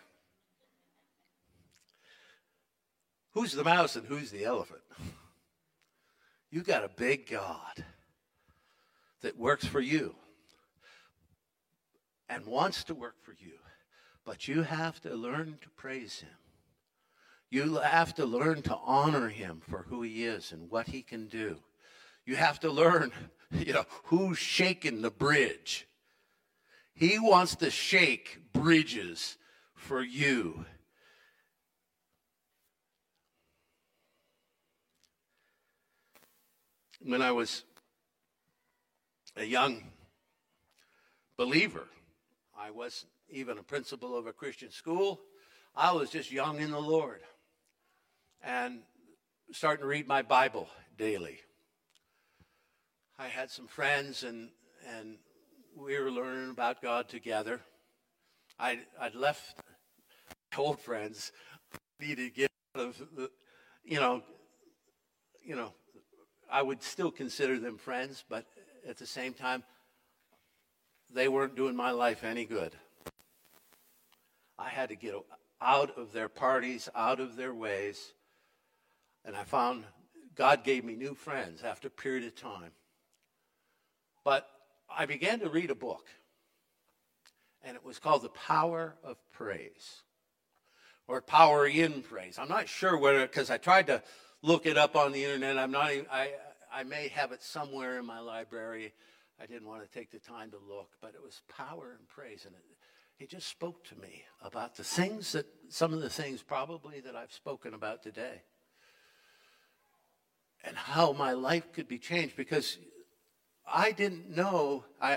Who's the mouse and who's the elephant? You got a big God that works for you and wants to work for you, but you have to learn to praise him. You have to learn to honor him for who he is and what he can do. You have to learn, who's shaking the bridge. He wants to shake bridges for you. When I was a young believer. I wasn't even a principal of a Christian school. I was just young in the Lord and starting to read my Bible daily. I had some friends, and we were learning about God together. I'd left my old friends. Needed to get out of the, you know, I would still consider them friends, but at the same time, they weren't doing my life any good. I had to get out of their parties, out of their ways, and I found God gave me new friends after a period of time. But I began to read a book, and it was called The Power of Praise, or Power in Praise. I'm not sure whether, because I tried to look it up on the internet. I may have it somewhere in my library. I didn't want to take the time to look, but it was Power in Praise, and it just spoke to me about the things some of the things probably that I've spoken about today, and how my life could be changed, because I didn't know, I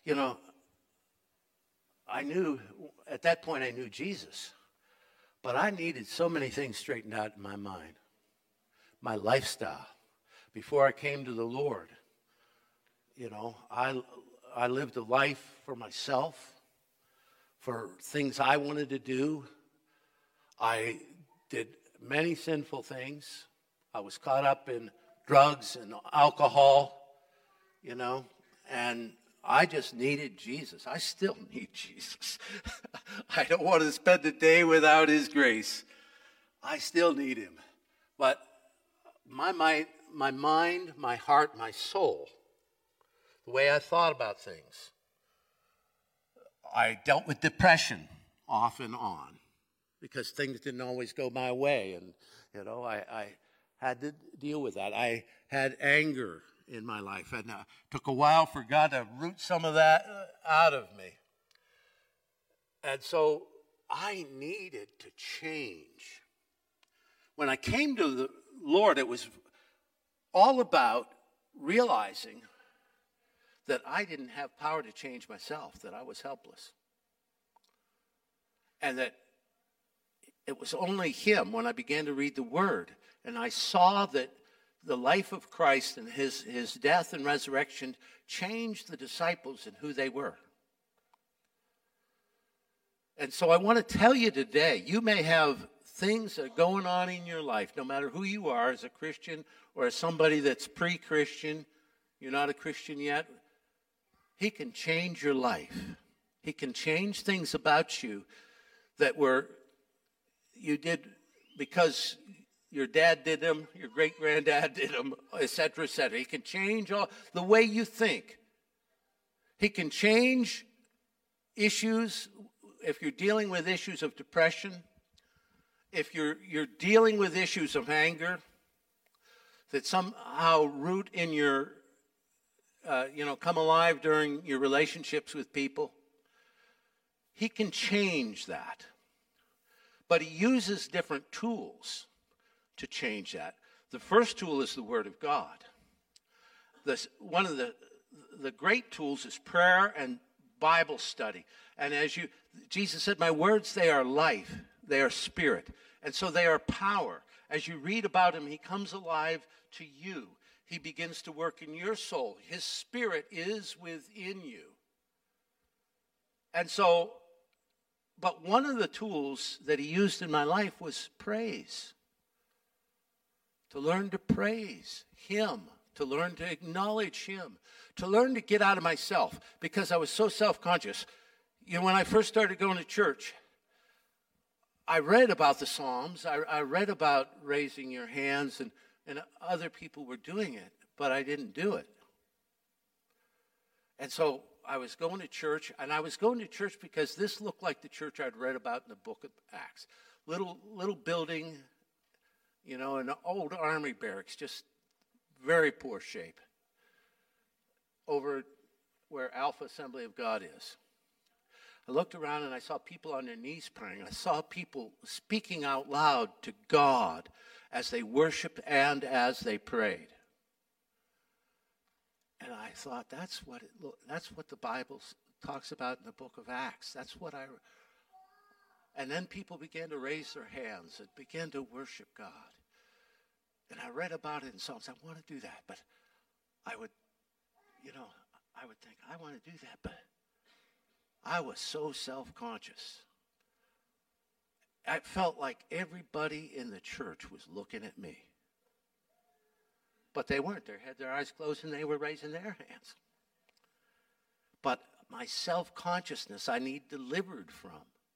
knew, at that point I knew Jesus, but I needed so many things straightened out in my mind, my lifestyle. Before I came to the Lord, I lived a life for myself, for things I wanted to do. I did many sinful things. I was caught up in drugs and alcohol, and I just needed Jesus. I still need Jesus. I don't want to spend a day without his grace. I still need him. But my mind, my heart, my soul, the way I thought about things, I dealt with depression off and on because things didn't always go my way. And, I had to deal with that. I had anger in my life, and it took a while for God to root some of that out of me. And so I needed to change. When I came to the Lord, it was all about realizing that I didn't have power to change myself, that I was helpless. And that it was only him, when I began to read the Word, and I saw that the life of Christ and his death and resurrection changed the disciples and who they were. And so I want to tell you today, you may have things that are going on in your life, no matter who you are, as a Christian or as somebody that's pre-Christian, you're not a Christian yet. He can change your life. He can change things about you that you did because your dad did them, your great-granddad did them, et cetera, et cetera. He can change all the way you think. He can change issues if you're dealing with issues of depression, if you're dealing with issues of anger that somehow root in your, come alive during your relationships with people. He can change that. But he uses different tools to change that. The first tool is the Word of God. One of the great tools is prayer and Bible study. And Jesus said, my words, they are life, they are spirit. And so they are power. As you read about him, he comes alive to you. He begins to work in your soul. His spirit is within you. And so, but one of the tools that he used in my life was praise. To learn to praise him, to learn to acknowledge him, to learn to get out of myself, because I was so self-conscious. When I first started going to church, I read about the Psalms. I read about raising your hands, and other people were doing it, but I didn't do it. And so I was going to church, and I was going to church because this looked like the church I'd read about in the book of Acts. Little building, an old army barracks, just very poor shape, over where Alpha Assembly of God is. I looked around and I saw people on their knees praying. I saw people speaking out loud to God as they worshiped and as they prayed. And I thought, that's what the Bible talks about in the book of Acts. That's what and then people began to raise their hands and began to worship God. And I read about it in Psalms. I want to do that, but I would think, I want to do that, but I was so self-conscious. I felt like everybody in the church was looking at me. But they weren't. They had their eyes closed and they were raising their hands. But my self-consciousness I need delivered from.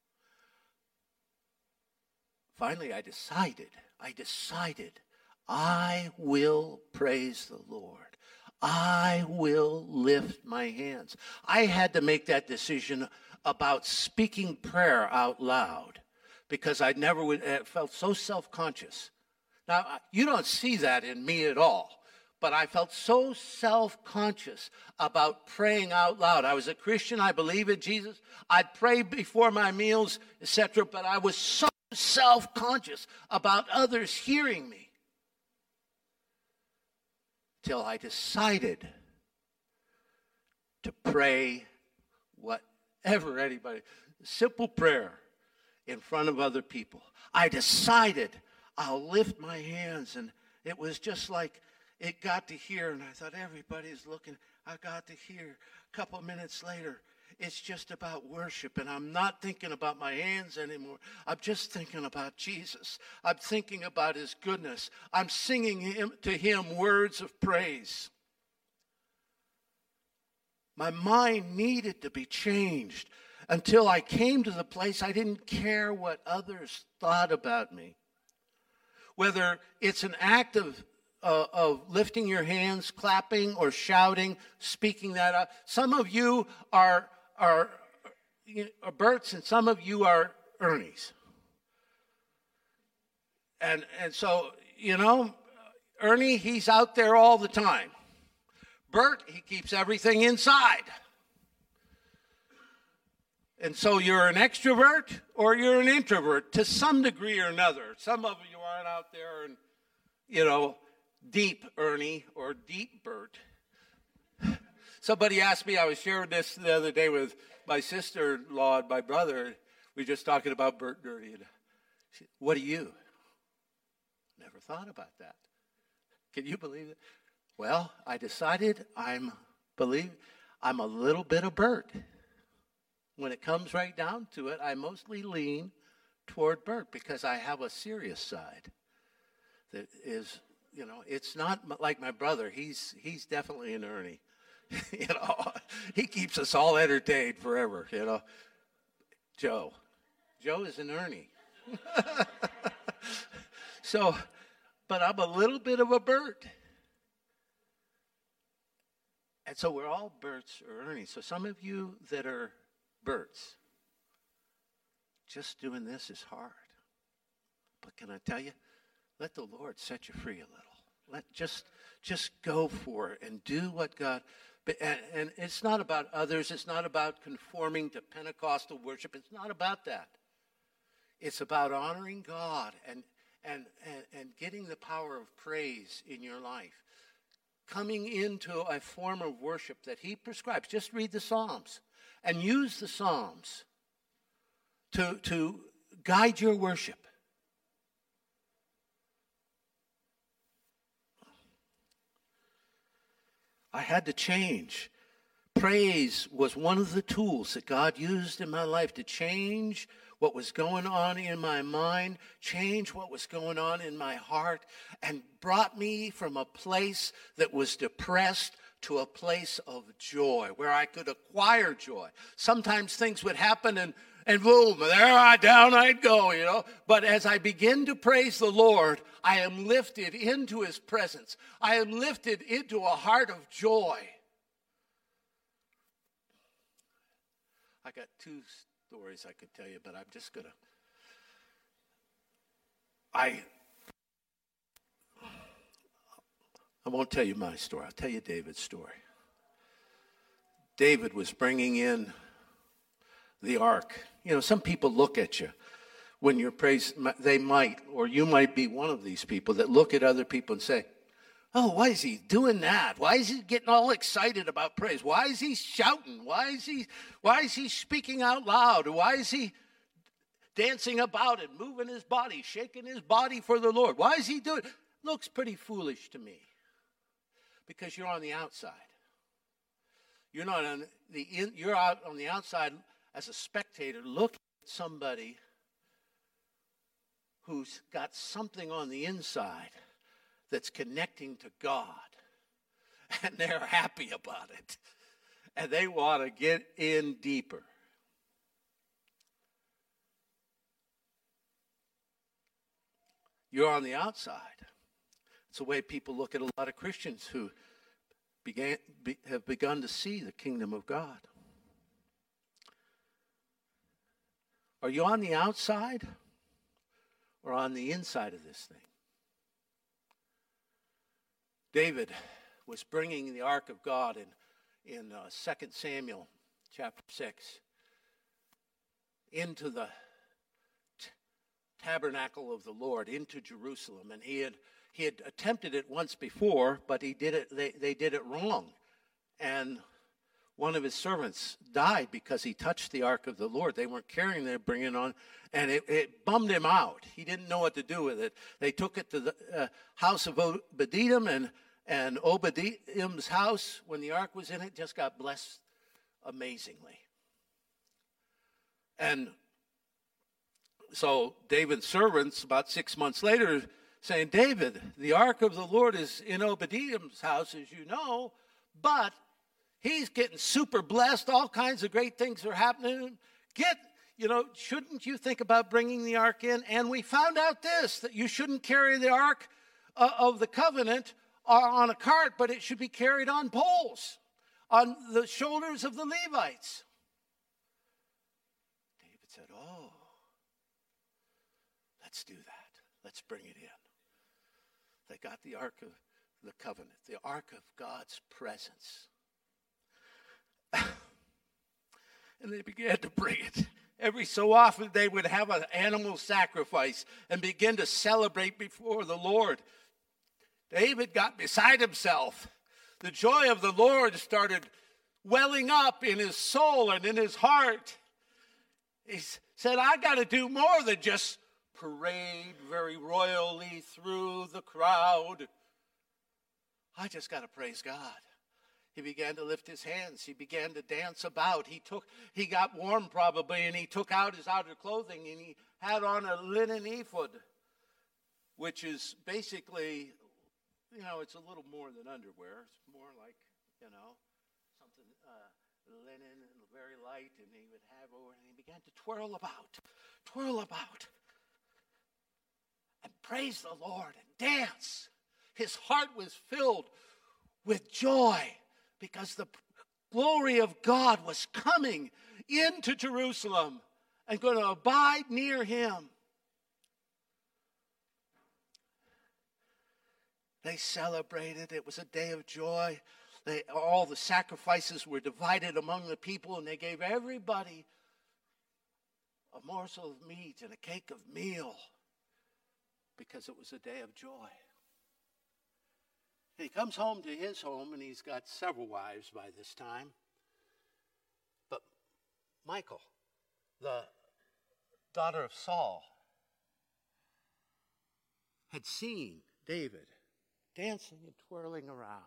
Finally, I decided, I will praise the Lord. I will lift my hands. I had to make that decision about speaking prayer out loud because I never felt so self-conscious. Now, you don't see that in me at all, but I felt so self-conscious about praying out loud. I was a Christian. I believe in Jesus. I'd pray before my meals, etc., but I was so self-conscious about others hearing me till I decided to pray whatever anybody, simple prayer in front of other people. I decided I'll lift my hands, and it was just like it got to here, and I thought everybody's looking. I got to here. A couple of minutes later, it's just about worship, and I'm not thinking about my hands anymore. I'm just thinking about Jesus. I'm thinking about his goodness. I'm singing to him words of praise. My mind needed to be changed until I came to the place I didn't care what others thought about me. Whether it's an act of lifting your hands, clapping, or shouting, speaking that out. Some of you are Berts, and some of you are Ernies. And so, Ernie, he's out there all the time. Bert, he keeps everything inside. And so you're an extrovert or you're an introvert to some degree or another. Some of you aren't out there and, deep Ernie or deep Bert. Somebody asked me, I was sharing this the other day with my sister-in-law and my brother. We were just talking about Bert and Ernie. And she said, what are you? Never thought about that. Can you believe it? Well, I decided I'm a little bit of Bert. When it comes right down to it, I mostly lean toward Bert because I have a serious side that is, it's not like my brother. He's definitely an Ernie. He keeps us all entertained forever, Joe is an Ernie. So, but I'm a little bit of a Bert. And so we're all Berts or Ernies. So some of you that are Berts, just doing this is hard. But can I tell you, let the Lord set you free a little. Just go for it and do what God. And it's not about others. It's not about conforming to Pentecostal worship. It's not about that. It's about honoring God and getting the power of praise in your life. Coming into a form of worship that he prescribes. Just read the Psalms and use the Psalms to guide your worship. I had to change. Praise was one of the tools that God used in my life to change what was going on in my mind, change what was going on in my heart, and brought me from a place that was depressed to a place of joy, where I could acquire joy. Sometimes things would happen and boom, down I'd go, But as I begin to praise the Lord, I am lifted into his presence. I am lifted into a heart of joy. I got two stories I could tell you, but I'm just going to. I won't tell you my story. I'll tell you David's story. David was bringing in the ark. Some people look at you when you're praised. They might, or you might be one of these people that look at other people and say, Oh, why is he doing that? Why is he getting all excited about praise? Why is he shouting? Why is he speaking out loud? Why is he dancing about it, moving his body, shaking his body for the Lord? Why is he doing it? Looks pretty foolish to me. Because you're on the outside. You're not on you're out on the outside as a spectator looking at somebody who's got something on the inside that's connecting to God, and they're happy about it, and they want to get in deeper. You're on the outside. It's the way people look at a lot of Christians who have begun to see the kingdom of God. Are you on the outside or on the inside of this thing? David was bringing the ark of God in 2 Samuel chapter 6 into the tabernacle of the Lord, into Jerusalem. And he had attempted it once before, but they did it wrong. And one of his servants died because he touched the ark of the Lord. They weren't carrying it, bringing it on, and it bummed him out. He didn't know what to do with it. They took it to the house of Obed-Edom, and Obed-Edom's house, when the ark was in it, just got blessed amazingly. And so David's servants, about 6 months later, saying, David, the ark of the Lord is in Obed-Edom's house, as you know, but he's getting super blessed. All kinds of great things are happening. Shouldn't you think about bringing the ark in? And we found out that you shouldn't carry the ark of the covenant on a cart, but it should be carried on poles, on the shoulders of the Levites. David said, oh, let's do that. Let's bring it in. They got the ark of the covenant, the ark of God's presence. And they began to bring it. Every so often they would have an animal sacrifice and begin to celebrate before the Lord. David got beside himself. The joy of the Lord started welling up in his soul and in his heart. He said, I got to do more than just parade very royally through the crowd. I just got to praise God. He began to lift his hands. He began to dance about. He got warm probably, and he took out his outer clothing, and he had on a linen ephod, which is basically, it's a little more than underwear. It's more like, something linen and very light, and he would have over, and he began to twirl about, and praise the Lord and dance. His heart was filled with joy because the glory of God was coming into Jerusalem and going to abide near him. They celebrated. It was a day of joy. All the sacrifices were divided among the people, and they gave everybody a morsel of meat and a cake of meal because it was a day of joy. He comes home to his home, and he's got several wives by this time. But Michal, the daughter of Saul, had seen David dancing and twirling around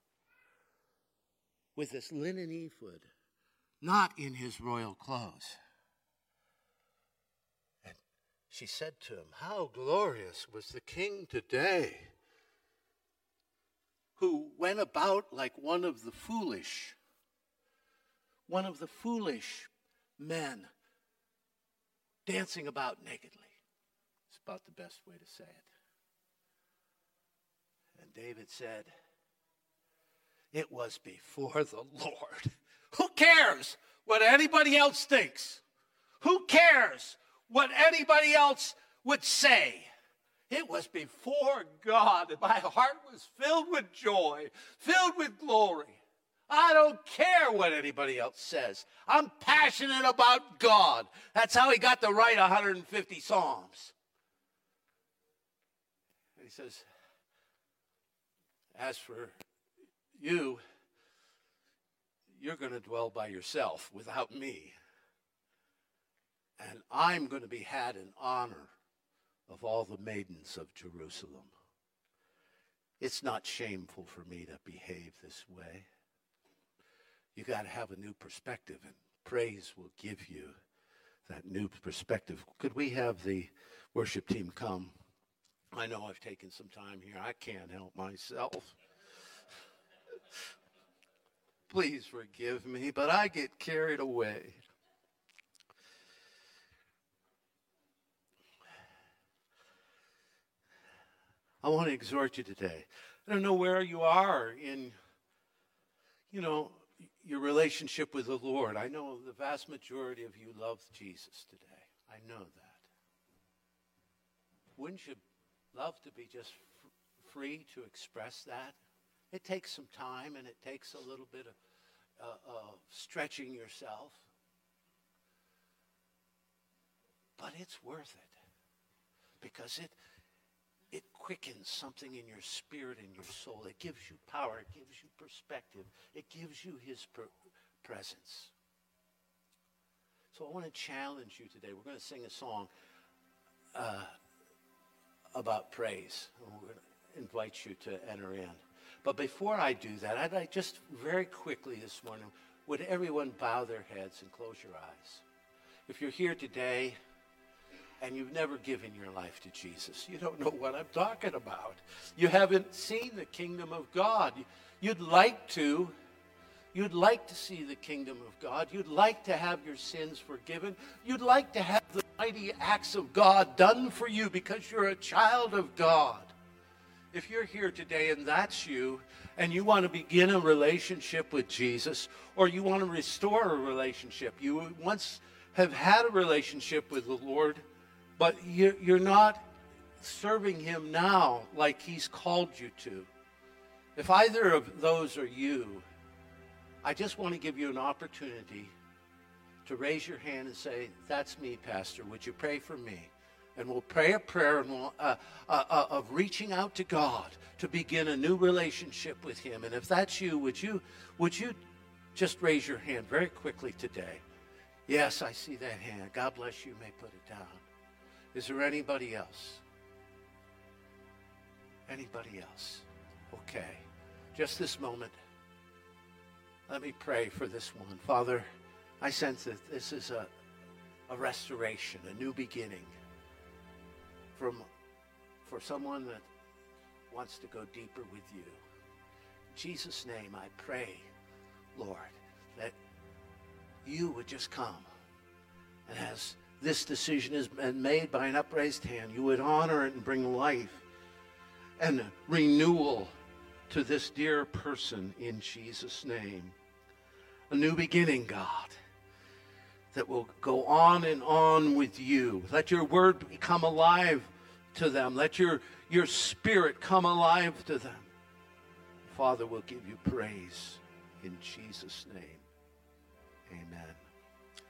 with this linen ephod, not in his royal clothes. And she said to him, how glorious was the king today, who went about like one of the foolish men, dancing about nakedly. It's about the best way to say it. And David said, it was before the Lord. Who cares what anybody else thinks? Who cares what anybody else would say? It was before God, and my heart was filled with joy, filled with glory. I don't care what anybody else says. I'm passionate about God. That's how he got to write 150 Psalms. And he says, As for you, you're going to dwell by yourself without me. And I'm going to be had in honor of all the maidens of Jerusalem. It's not shameful for me to behave this way. You got to have a new perspective, and praise will give you that new perspective. Could we have the worship team come? I know I've taken some time here. I can't help myself. Please forgive me, but I get carried away. I want to exhort you today. I don't know where you are in, your relationship with the Lord. I know the vast majority of you love Jesus today. I know that. Wouldn't you love to be just free to express that? It takes some time, and it takes a little bit of stretching yourself. But it's worth it, because it quickens something in your spirit and your soul. It gives you power. It gives you perspective. It gives you his presence. So I want to challenge you today. We're going to sing a song about praise. We're going to invite you to enter in. But before I do that, I'd like just very quickly this morning, would everyone bow their heads and close your eyes? If you're here today and you've never given your life to Jesus, you don't know what I'm talking about. You haven't seen the kingdom of God. You'd like to see the kingdom of God. You'd like to have your sins forgiven. You'd like to have the mighty acts of God done for you because you're a child of God. If you're here today and that's you, and you want to begin a relationship with Jesus, or you want to restore a relationship, you once have had a relationship with the Lord, but you're not serving him now like he's called you to. If either of those are you, I just want to give you an opportunity to raise your hand and say, that's me, Pastor. Would you pray for me? And we'll pray a prayer of reaching out to God to begin a new relationship with him. And if that's you, would you just raise your hand very quickly today? Yes, I see that hand. God bless you. You may put it down. Is there anybody else? Anybody else? Okay. Just this moment. Let me pray for this one. Father, I sense that this is a restoration, a new beginning for someone that wants to go deeper with you. In Jesus' name, I pray, Lord, that you would just come, and as this decision has been made by an upraised hand, you would honor it and bring life and renewal to this dear person in Jesus' name. A new beginning, God, that will go on and on with you. Let your word become alive to them. Let your spirit come alive to them. Father, we'll give you praise in Jesus' name. Amen.